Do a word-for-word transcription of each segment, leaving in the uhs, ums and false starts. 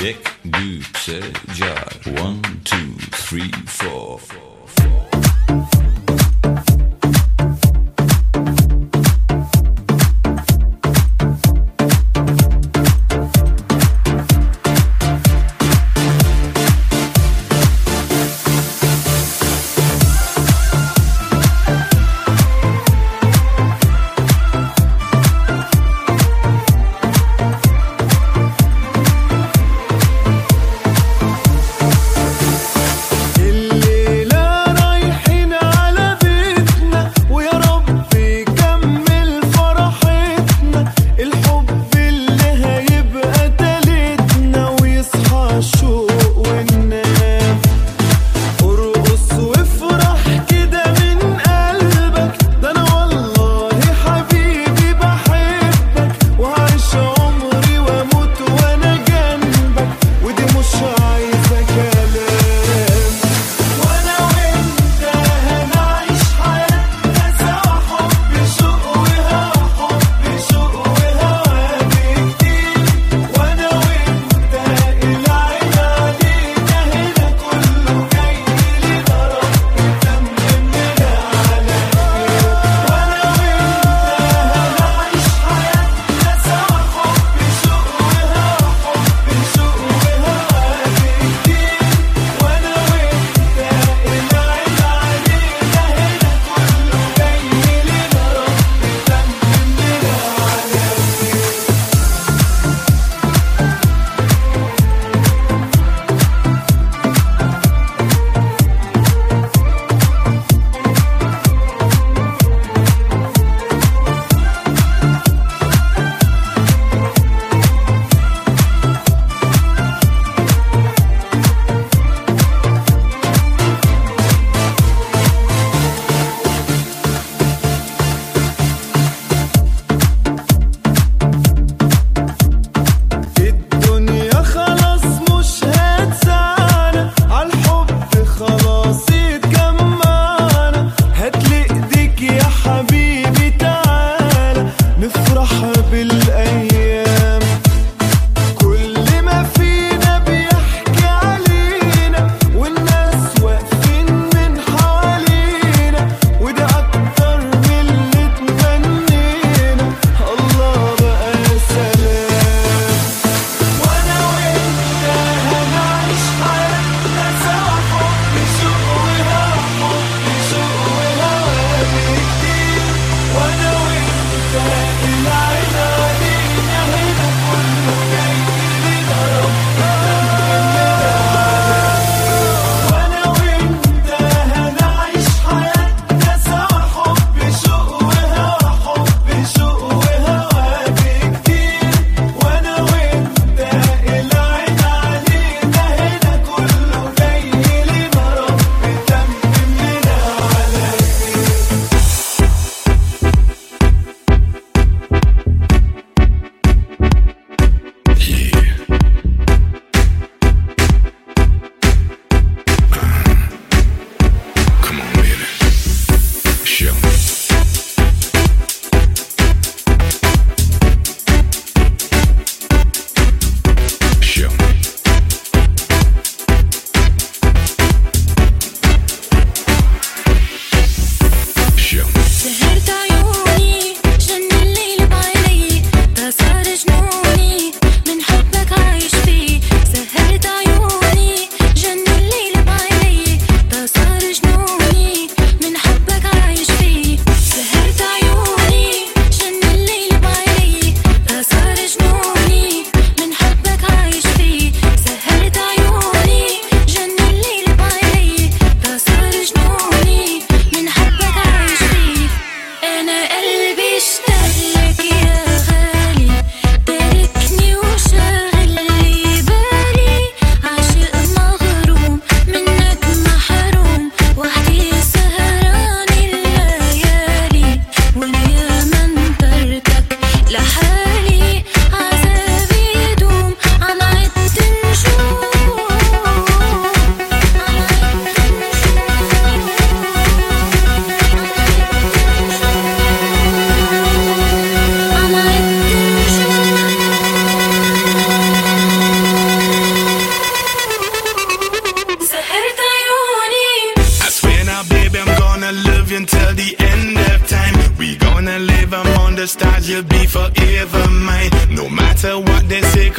یک دو سه چار one two three four. الليلة رايحين على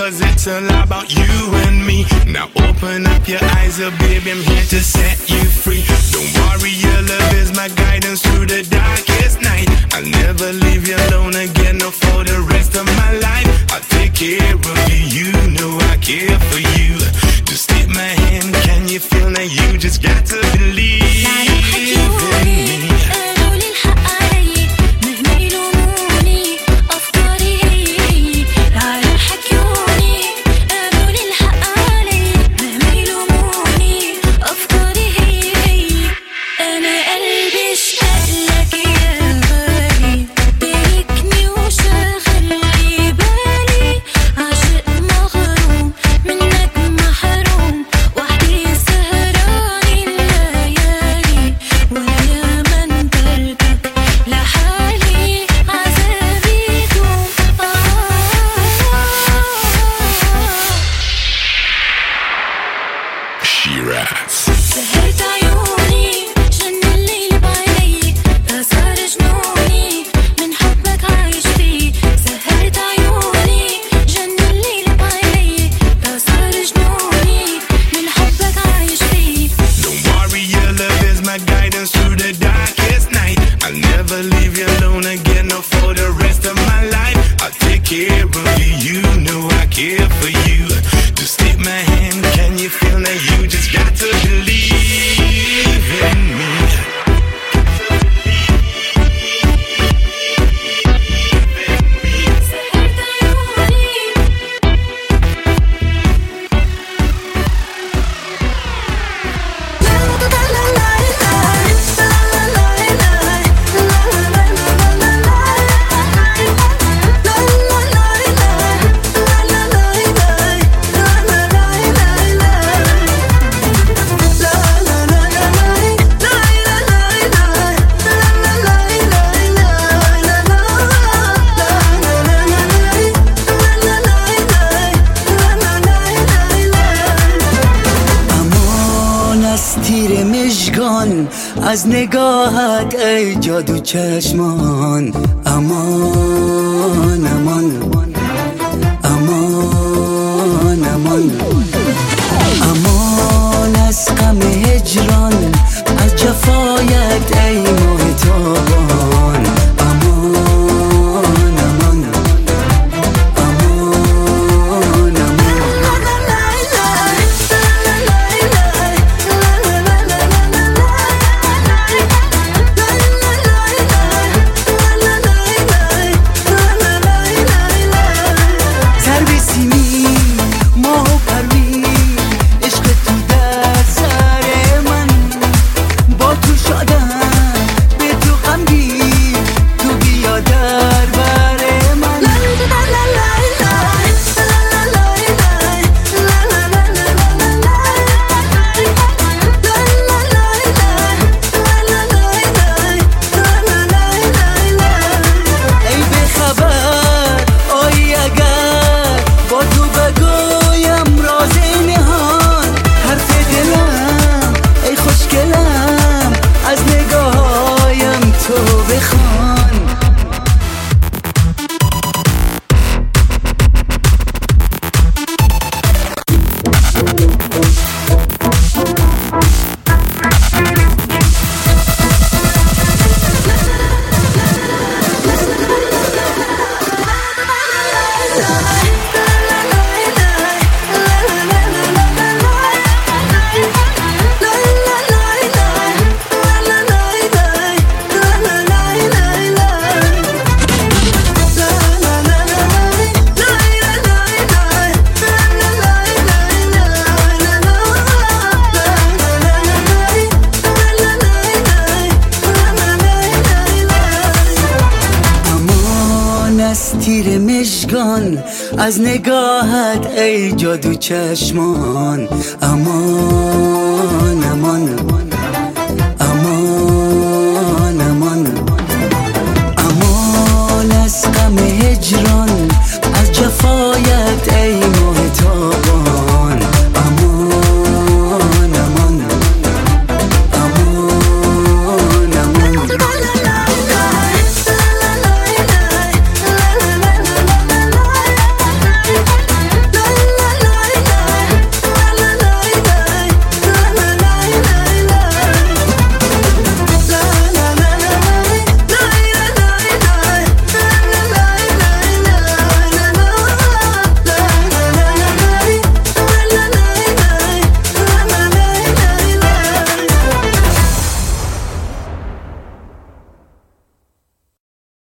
cause it's all about you and me. Now open up your eyes, oh baby, I'm here to set you free. Don't worry, your love is my guidance through the darkest night. I'll never leave you alone again, no, for the rest of my life. I'll take care of you, you know I care for you. Just take my hand, can you feel that? You just got to believe in me. از نگاهت ای جادو چشمان، امان امان امان امان امان از غم هجران، از جفایت ای ماه تابان، امان امان امان تیر مشگان، از نگاهت ای جادو چشمان، امان امان امان امان امان از غم هجران.